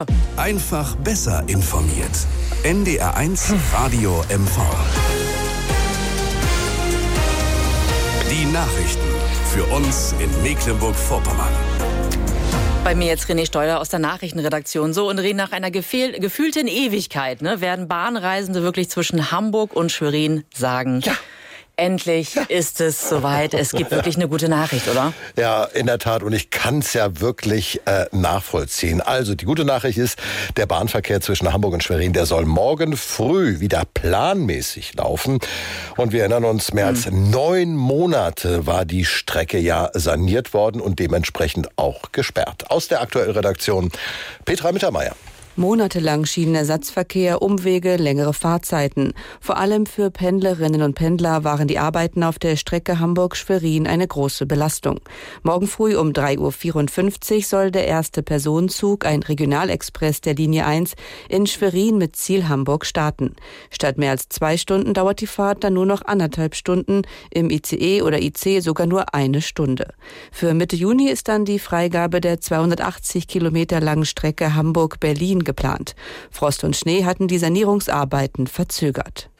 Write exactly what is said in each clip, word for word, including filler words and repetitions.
Einfach besser informiert. N D R eins Radio M V. Die Nachrichten für uns in Mecklenburg-Vorpommern. Bei mir jetzt René Steuder aus der Nachrichtenredaktion. So, und René, nach einer gefehl- gefühlten Ewigkeit ne, werden Bahnreisende wirklich zwischen Hamburg und Schwerin sagen... Ja. Endlich ja. ist es soweit. Es gibt wirklich eine gute Nachricht, oder? Ja, in der Tat. Und ich kann es ja wirklich äh, nachvollziehen. Also, die gute Nachricht ist, der Bahnverkehr zwischen Hamburg und Schwerin, der soll morgen früh wieder planmäßig laufen. Und wir erinnern uns, mehr hm. als neun Monate war die Strecke ja saniert worden und dementsprechend auch gesperrt. Aus der aktuellen Redaktion Petra Mittermeier. Monatelang Schienenersatzverkehr, Umwege, längere Fahrzeiten. Vor allem für Pendlerinnen und Pendler waren die Arbeiten auf der Strecke Hamburg-Schwerin eine große Belastung. Morgen früh um drei Uhr vierundfünfzig soll der erste Personenzug, ein Regionalexpress der Linie eins, in Schwerin mit Ziel Hamburg starten. Statt mehr als zwei Stunden dauert die Fahrt dann nur noch anderthalb Stunden, im I C E oder I C sogar nur eine Stunde. Für Mitte Juni ist dann die Freigabe der zweihundertachtzig Kilometer langen Strecke Hamburg-Berlin geplant. Frost und Schnee hatten die Sanierungsarbeiten verzögert.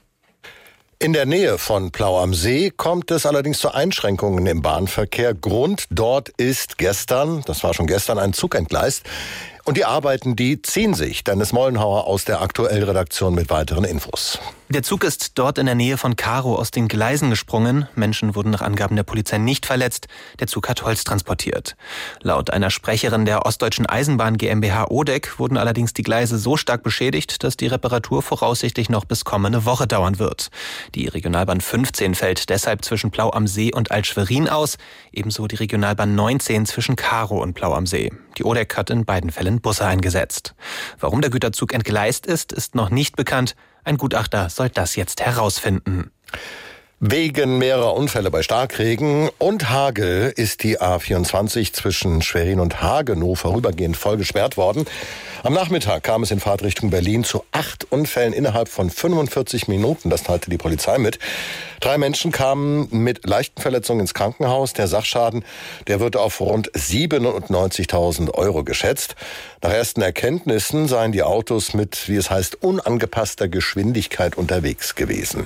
In der Nähe von Plau am See kommt es allerdings zu Einschränkungen im Bahnverkehr. Grund dort ist gestern, das war schon gestern, ein Zug entgleist. Und die Arbeiten, die ziehen sich. Dennis Mollenhauer aus der aktuellen Redaktion mit weiteren Infos. Der Zug ist dort in der Nähe von Karow aus den Gleisen gesprungen. Menschen wurden nach Angaben der Polizei nicht verletzt. Der Zug hat Holz transportiert. Laut einer Sprecherin der Ostdeutschen Eisenbahn GmbH Odeck wurden allerdings die Gleise so stark beschädigt, dass die Reparatur voraussichtlich noch bis kommende Woche dauern wird. Die Regionalbahn fünfzehn fällt deshalb zwischen Plau am See und Alt-Schwerin aus. Ebenso die Regionalbahn neunzehn zwischen Karow und Plau am See. Die Odeck hat in beiden Fällen Busse eingesetzt. Warum der Güterzug entgleist ist, ist noch nicht bekannt. Ein Gutachter soll das jetzt herausfinden. Wegen mehrerer Unfälle bei Starkregen und Hagel ist die A vierundzwanzig zwischen Schwerin und Hagenow vorübergehend voll gesperrt worden. Am Nachmittag kam es in Fahrtrichtung Berlin zu acht Unfällen innerhalb von fünfundvierzig Minuten. Das teilte die Polizei mit. Drei Menschen kamen mit leichten Verletzungen ins Krankenhaus. Der Sachschaden, der wird auf rund siebenundneunzigtausend Euro geschätzt. Nach ersten Erkenntnissen seien die Autos mit, wie es heißt, unangepasster Geschwindigkeit unterwegs gewesen.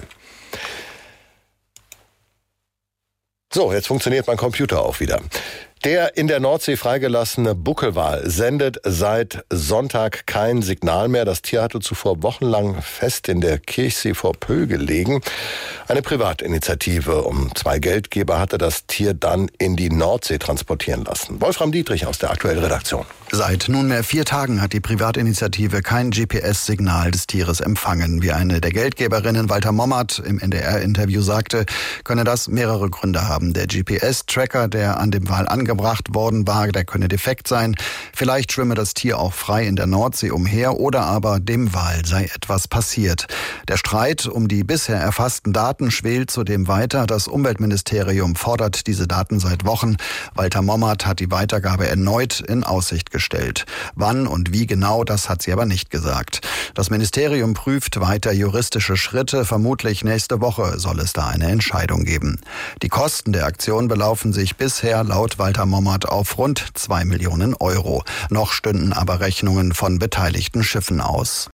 So, jetzt funktioniert mein Computer auch wieder. Der in der Nordsee freigelassene Buckelwal sendet seit Sonntag kein Signal mehr. Das Tier hatte zuvor wochenlang fest in der Kirchsee vor Pö gelegen. Eine Privatinitiative um zwei Geldgeber hatte das Tier dann in die Nordsee transportieren lassen. Wolfram Dietrich aus der aktuellen Redaktion. Seit nunmehr vier Tagen hat die Privatinitiative kein G P S-Signal des Tieres empfangen. Wie eine der Geldgeberinnen, Walter Mommert, im N D R-Interview sagte, könne das mehrere Gründe haben. Der G P S-Tracker, der an dem Wal angebracht worden war, der könne defekt sein. Vielleicht schwimme das Tier auch frei in der Nordsee umher oder aber dem Wal sei etwas passiert. Der Streit um die bisher erfassten Daten schwelt zudem weiter. Das Umweltministerium fordert diese Daten seit Wochen. Walter Mommert hat die Weitergabe erneut in Aussicht gestellt. Wann und wie genau, das hat sie aber nicht gesagt. Das Ministerium prüft weiter juristische Schritte. Vermutlich nächste Woche soll es da eine Entscheidung geben. Die Kosten der Aktion belaufen sich bisher laut Walter Mommert auf rund zwei Millionen Euro. Noch stünden aber Rechnungen von beteiligten Schiffen aus.